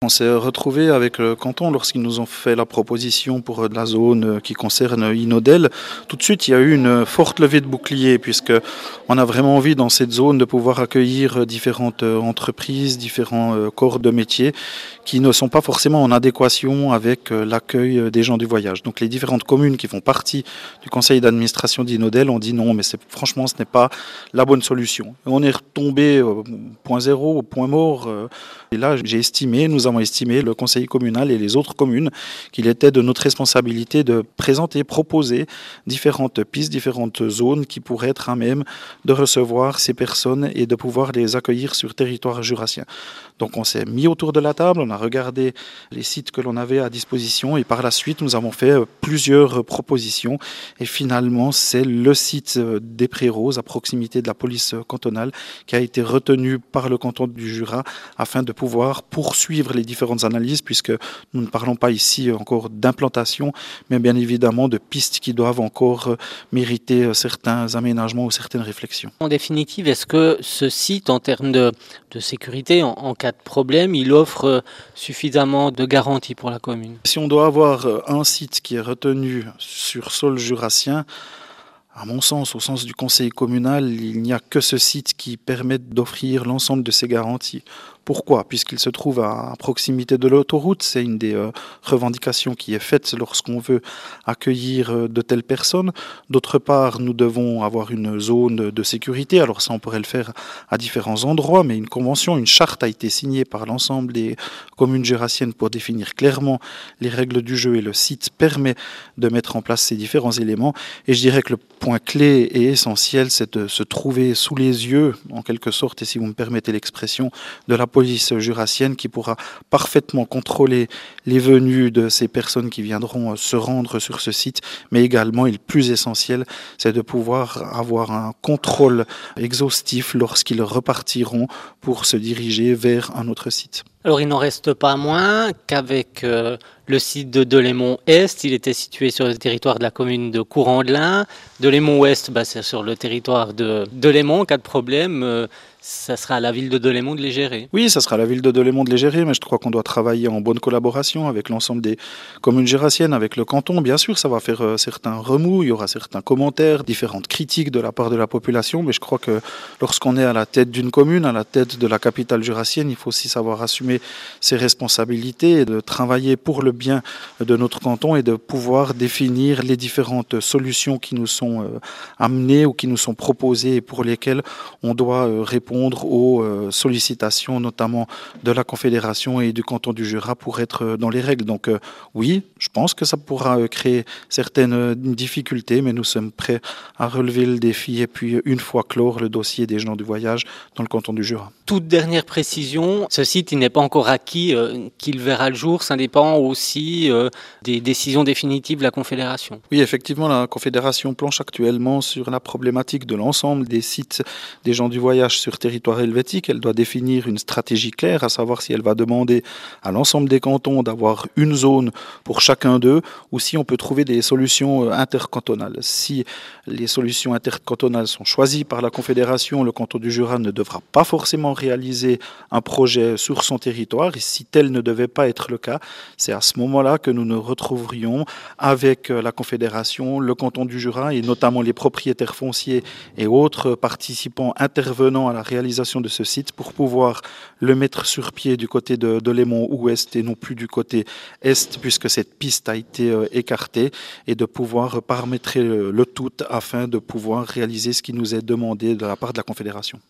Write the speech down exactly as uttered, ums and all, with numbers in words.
On s'est retrouvé avec le canton lorsqu'ils nous ont fait la proposition pour la zone qui concerne Inodel. Tout de suite, il y a eu une forte levée de bouclier puisque on a vraiment envie dans cette zone de pouvoir accueillir différentes entreprises, différents corps de métier qui ne sont pas forcément en adéquation avec l'accueil des gens du voyage. Donc les différentes communes qui font partie du conseil d'administration d'Inodel ont dit non, mais c'est, franchement, ce n'est pas la bonne solution. Et on est retombé au point zéro, au point mort. Et là, j'ai estimé, nous avons estimé, le conseil communal et les autres communes, qu'il était de notre responsabilité de présenter, proposer différentes pistes, différentes zones qui pourraient être à même de recevoir ces personnes et de pouvoir les accueillir sur le territoire jurassien. Donc on s'est mis autour de la table, on a regardé les sites que l'on avait à disposition et par la suite nous avons fait plusieurs propositions et finalement c'est le site des Prés-Roses à proximité de la police cantonale qui a été retenu par le canton du Jura afin de pouvoir poursuivre les différentes analyses puisque nous ne parlons pas ici encore d'implantation mais bien évidemment de pistes qui doivent encore mériter certains aménagements ou certaines réflexions. En définitive, est-ce que ce site en termes de, de sécurité, en, en cas de problème, il offre suffisamment de garanties pour la commune? Si on doit avoir un site qui est retenu sur sol jurassien, à mon sens, au sens du conseil communal, il n'y a que ce site qui permette d'offrir l'ensemble de ces garanties. Pourquoi ? Puisqu'il se trouve à proximité de l'autoroute, c'est une des euh, revendications qui est faite lorsqu'on veut accueillir euh, de telles personnes. D'autre part, nous devons avoir une zone de sécurité. Alors ça, on pourrait le faire à différents endroits, mais une convention, une charte a été signée par l'ensemble des communes jurassiennes pour définir clairement les règles du jeu et le site permet de mettre en place ces différents éléments. Et je dirais que le point clé et essentiel, c'est de se trouver sous les yeux, en quelque sorte, et si vous me permettez l'expression, de la police jurassienne qui pourra parfaitement contrôler les venues de ces personnes qui viendront se rendre sur ce site, mais également, et le plus essentiel, c'est de pouvoir avoir un contrôle exhaustif lorsqu'ils repartiront pour se diriger vers un autre site. Alors il n'en reste pas moins qu'avec euh, le site de Delémont-Est, il était situé sur le territoire de la commune de Courant-de-Lin. Delémont-Ouest, bah, c'est sur le territoire de Delémont. En cas de problème, euh, ça sera à la ville de Delémont de les gérer. Oui, ça sera à la ville de Delémont de les gérer, mais je crois qu'on doit travailler en bonne collaboration avec l'ensemble des communes jurassiennes, avec le canton. Bien sûr, ça va faire euh, certains remous, il y aura certains commentaires, différentes critiques de la part de la population, mais je crois que lorsqu'on est à la tête d'une commune, à la tête de la capitale jurassienne, il faut aussi savoir assumer ses responsabilités et de travailler pour le bien de notre canton et de pouvoir définir les différentes solutions qui nous sont euh, amenées ou qui nous sont proposées et pour lesquelles on doit euh, répondre aux euh, sollicitations notamment de la Confédération et du canton du Jura pour être dans les règles. Donc euh, oui, je pense que ça pourra euh, créer certaines euh, difficultés, mais nous sommes prêts à relever le défi et puis une fois clore le dossier des gens du voyage dans le canton du Jura. Toute dernière précision, ce site il n'est pas encore acquis, euh, qu'il verra le jour, ça dépend aussi euh, des décisions définitives de la Confédération. Oui, effectivement, la Confédération planche actuellement sur la problématique de l'ensemble des sites des gens du voyage sur territoire helvétique. Elle doit définir une stratégie claire, à savoir si elle va demander à l'ensemble des cantons d'avoir une zone pour chacun d'eux ou si on peut trouver des solutions intercantonales. Si les solutions intercantonales sont choisies par la Confédération, le canton du Jura ne devra pas forcément réaliser un projet sur son territoire et si tel ne devait pas être le cas, c'est à ce moment-là que nous nous retrouverions avec la Confédération, le canton du Jura et notamment les propriétaires fonciers et autres participants intervenant à la réalisation de ce site pour pouvoir le mettre sur pied du côté de Delémont-Ouest et non plus du côté Est puisque cette piste a été écartée et de pouvoir paramétrer le tout afin de pouvoir réaliser ce qui nous est demandé de la part de la Confédération.